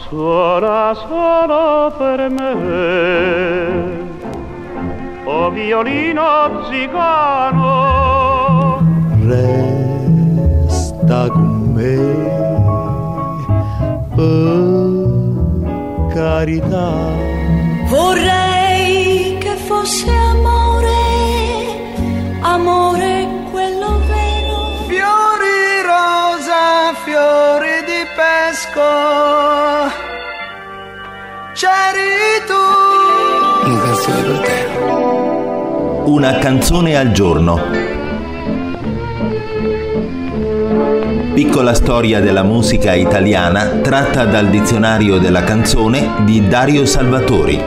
suona solo per me, o violino zigano, resta con me, per carità. Vorrei che fosse amore, amore quello vero. Fiori rosa, fiori di pesco, c'eri tu. Una canzone per te. Una canzone al giorno. Piccola storia della musica italiana tratta dal dizionario della canzone di Dario Salvatori.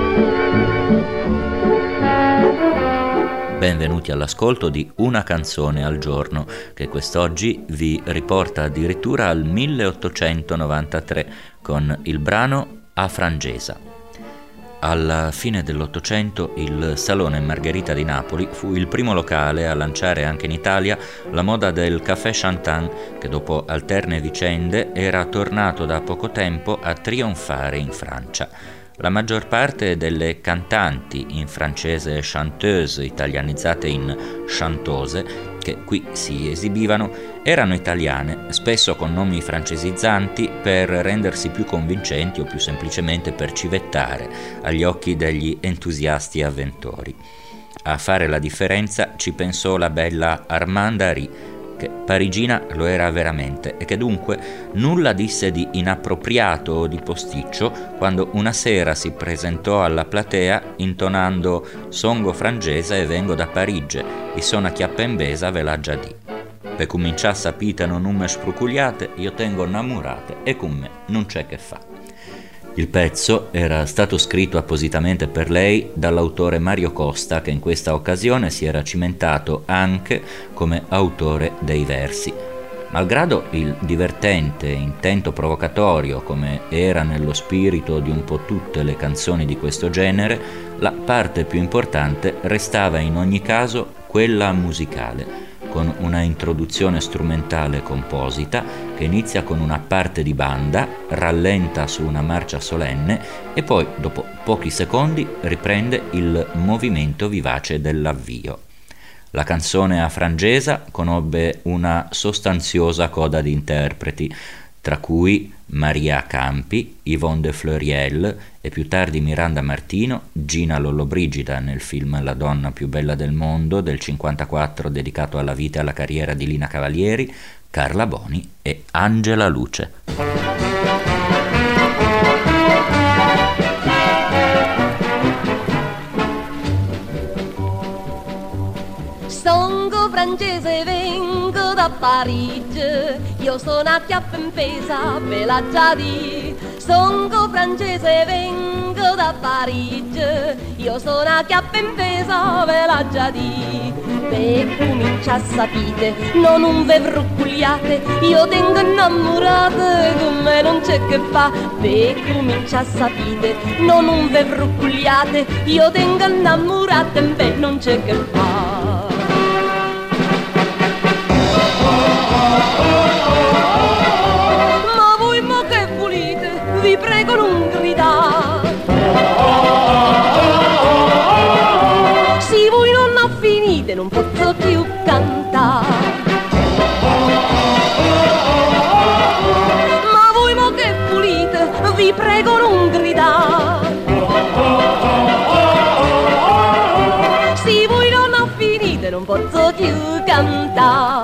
Benvenuti all'ascolto di Una canzone al giorno, che quest'oggi vi riporta addirittura al 1893 con il brano A Frangesa. Alla fine dell'Ottocento il Salone Margherita di Napoli fu il primo locale a lanciare anche in Italia la moda del Café Chantant, che dopo alterne vicende era tornato da poco tempo a trionfare in Francia. La maggior parte delle cantanti, in francese chanteuse italianizzate in chantose, che qui si esibivano, erano italiane, spesso con nomi francesizzanti per rendersi più convincenti o più semplicemente per civettare agli occhi degli entusiasti avventori. A fare la differenza ci pensò la bella Armande Hari, che parigina lo era veramente e che dunque nulla disse di inappropriato o di posticcio quando una sera si presentò alla platea intonando «Songo frangese e vengo da Parigi, e sono a chiappembesa ve l'ha già di. Per cominciare sapitano non me sprucugliate, io tengo innamorate e con me non c'è che fa». Il pezzo era stato scritto appositamente per lei dall'autore Mario Costa, che in questa occasione si era cimentato anche come autore dei versi. Malgrado il divertente intento provocatorio, come era nello spirito di un po' tutte le canzoni di questo genere, la parte più importante restava in ogni caso quella musicale, con una introduzione strumentale composita che inizia con una parte di banda, rallenta su una marcia solenne e poi, dopo pochi secondi, riprende il movimento vivace dell'avvio. La canzone a Frangesa conobbe una sostanziosa coda di interpreti, tra cui Maria Campi, Yvonne de Fleuriel e più tardi Miranda Martino, Gina Lollobrigida nel film La donna più bella del mondo del 1954 dedicato alla vita e alla carriera di Lina Cavalieri, Carla Boni e Angela Luce. Songo francese, vengo da Parigi, io sono a chiappempesa, ve l'ha già di. Songo francese, vengo da Parigi, io sono a chiappempesa, ve l'ha già di. Per comincia a sapite, non ve vroccugliate, io tengo innamorate, con me non c'è che fa. Per comincia a sapite, non ve vroccugliate, io tengo innamorate, beh non c'è che fa. Ma voi mo che volete? Vi prego non gridate. Se voi non ha finite non posso più cantare. Ma voi mo che volete? Vi prego non gridate. Se voi non ha finite non posso più cantare.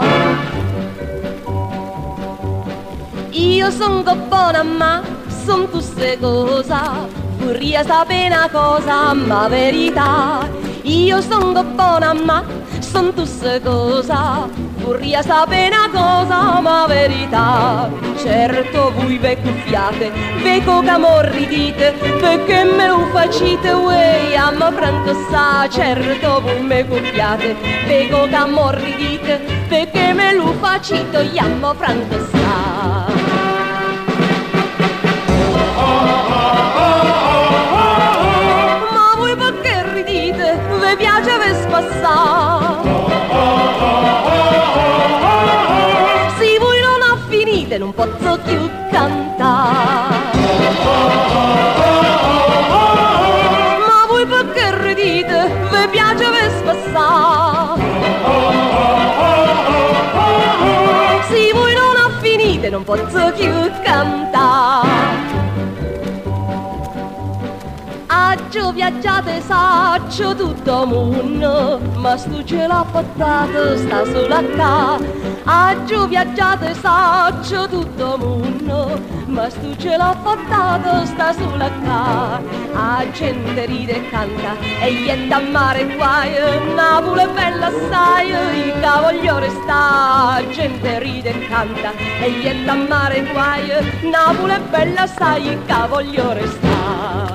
Io son buona ma son tutte cosa, vorrei sapere una cosa, ma verità. Io son buona ma son tutte cosa, vorrei sapere una cosa, ma verità. Certo voi ve cuffiate, veco che morridite, perché me lo facite, uè, amma franco sa. Certo voi me cuffiate, veco che morridite, perché me lo facite, amma franco sa. Ma voi perché ridite? Vi piace ve spassare? Se voi non ha finite non posso più cantare. posso più cantare. Agio viaggiate saccio tutto mondo, ma stu ce l'ha portato sta sola qua. Agio viaggiate saccio tutto mondo, ma stu ce l'ha portato sta sola qua. A gente ride e canta e ietta a mare guai, Napoli è bella assai, il cavogliore sta. A gente ride e canta e ietta a mare guai, Napoli è bella assai, il cavogliore sta.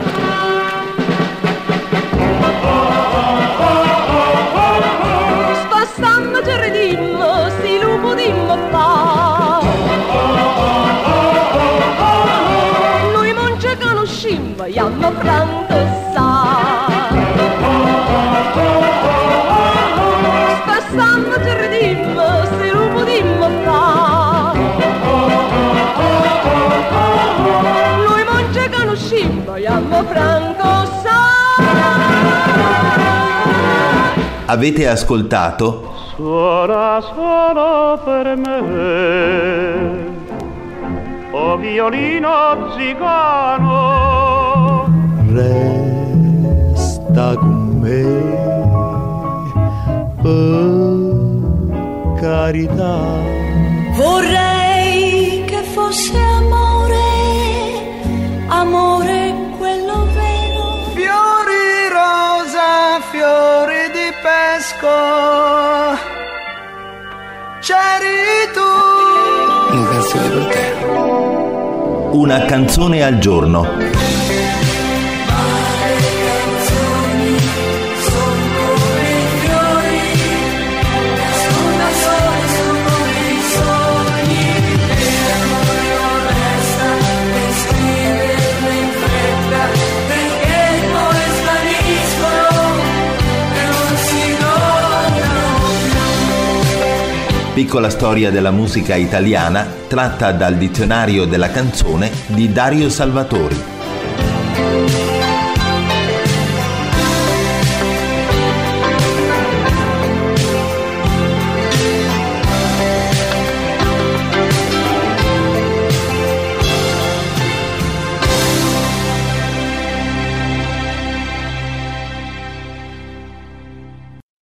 Spassammo ci ridimmo, si lo podimmo fa. Noi non ci conoscimmo, iammo franco sa. Spassammo ci ridimmo, si lo podimmo fa. Noi non ci conoscimmo, iammo franco sa. Avete ascoltato Suona solo per me, o violino zigano. Resta con me, per carità. Vorrei che fosse amore, amore quello vero. Fiori rosa, fiori di pesco, c'eri tu. Una canzone per te. Una canzone al giorno. Piccola storia della musica italiana tratta dal dizionario della canzone di Dario Salvatori.